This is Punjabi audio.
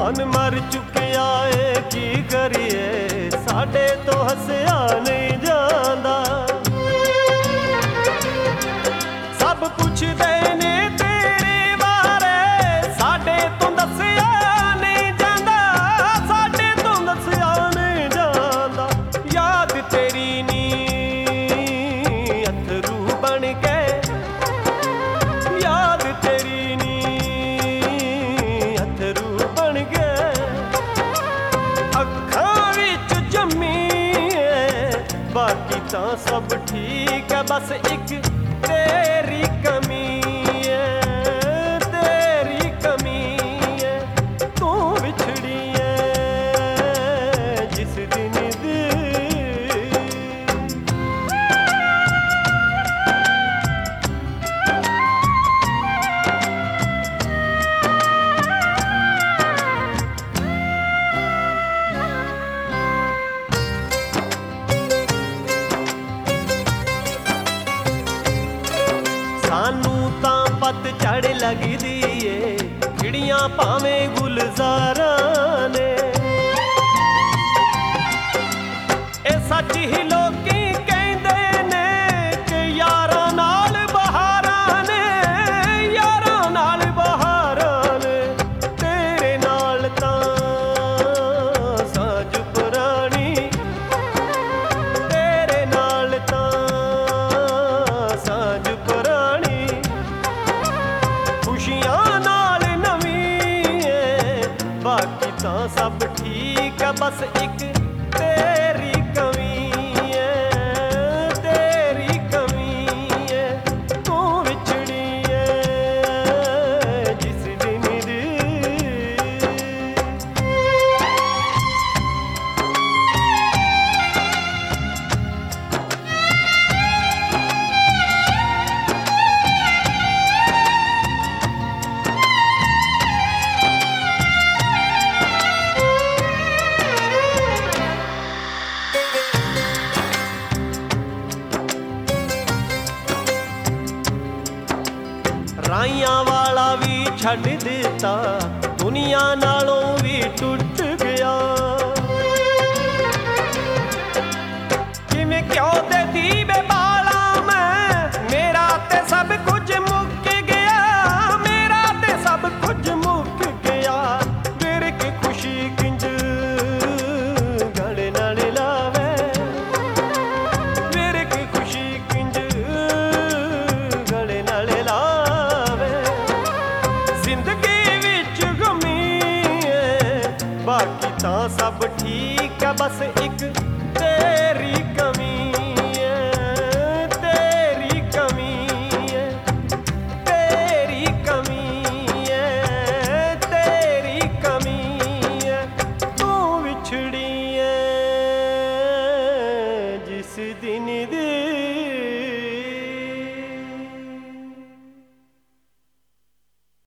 ਮਨ ਮਰ ਚੁੱਕਿਆ ਏ ਕੀ ਕਰੀਏ, ਸਾਡੇ ਤੋਂ ਹੱਸਿਆ ਨਹੀਂ ਜਾਂਦਾ। ਸਭ ਪੁੱਛਦੇ ਨੇ ਤੇਰੇ ਬਾਰੇ, ਸਾਡੇ ਤੋਂ ਦੱਸਿਆ ਨਹੀਂ ਜਾਂਦਾ, ਸਾਡੇ ਤੋਂ ਦੱਸਿਆ ਨਹੀਂ ਜਾਂਦਾ। ਯਾਦ ਤੇਰੀ ਨੀ ਅਥਰੂ ਬਣ ਕੇ, ਯਾਦ ਤੇਰੀ ਨੀ ਅਥਰੂ ਬਣ ਕੇ ਅੱਖਾਂ ਵਿੱਚ ਜੰਮੀ ਏ। ਬਾਕੀ ਤਾਂ ਸਭ ਠੀਕ ਹੈ, ਬਸ ਇੱਕ ਤੇਰੀ ਕਮੀ ਏ, ਤੇਰੀ ਕਮੀ ਏ। ਤੂੰ ਵਿਛੜੀ ਏ ਜਿਸ ਦਿਨ ਦੀ। ਸਾਨੂੰ ਤਾਂ ਪਤਝੜ ਲੱਗਦੀ ਏ, ਖਿੜੀਆਂ ਭਾਵੇਂ ਗੁਲਜ਼ਾਰਾਂ ਨੇ। ਇਹ ਸੱਚ ਹੀ ਲੋਕੀ ਕਹਿੰਦੇ ਨੇ ਕਿ ਯਾਰਾਂ ਨਾਲ ਬਹਾਰਾਂ ਨੇ, ਯਾਰਾਂ ਨਾਲ ਬਹਾਰਾਂ ਨੇ। ਤੇਰੇ ਨਾਲ ਤਾਂ ਸਾਂਝ ਪੁਰਾਣੀ, ਤੇਰੇ ਨਾਲ ਤਾਂ ਸਾਂਝ ਪੁਰਾਣੀ। ਖੁਸ਼ੀਆਂ ਨਾਲ ਨਵੀਂ ਏ, ਬਾਕੀ ਤਾਂ ਸਭ ਠੀਕ ਹੈ, ਬਸ ਇੱਕ ਤੇਰੀ ਕਮੀ ਏ, ਤੇਰੀ ਕਮੀ ਏ। ਤੂੰ ਵਿਛੜੀ ਏ ਜਿਸ ਦਿਨ ਦੀ। ਰਾਈਆਂ ਵਾਲਾ ਵੀ ਛੱਡ ਦਿੱਤਾ, ਦੁਨੀਆ ਨਾਲੋਂ ਵੀ ਟੁੱਟ ਗਿਆ। ਕਿਵੇਂ ਕਿਉਂ ਦੇ ਦੀਵੇ ਬਾਲਾਂ ਮੈਂ, ਮੇਰਾ ਤੇ ਸਭ ਕੁਝ ਮੁੱਕ ਗਿਆ, ਮੇਰਾ ਤੇ ਸਭ ਕੁਝ ਮੁੱਕ ਗਿਆ। ਵਿਰਕ ਖੁਸ਼ੀ ਕਿੰਜ ਗਲੇ ਨਾਲ ਲਾਵੇ, ਵਿਰਕ ਖੁਸ਼ੀ ਕਿੰਜ ਗਲੇ ਨਾਲ ਲਾਵੇ। ਜ਼ਿੰਦਗੀ ਵਿੱਚ ਗਮੀ ਏ, ਬਾਕੀ ਤਾਂ ਸਭ ਠੀਕ ਹੈ, ਬਸ ਇੱਕ ਤੇਰੀ ਕਮੀ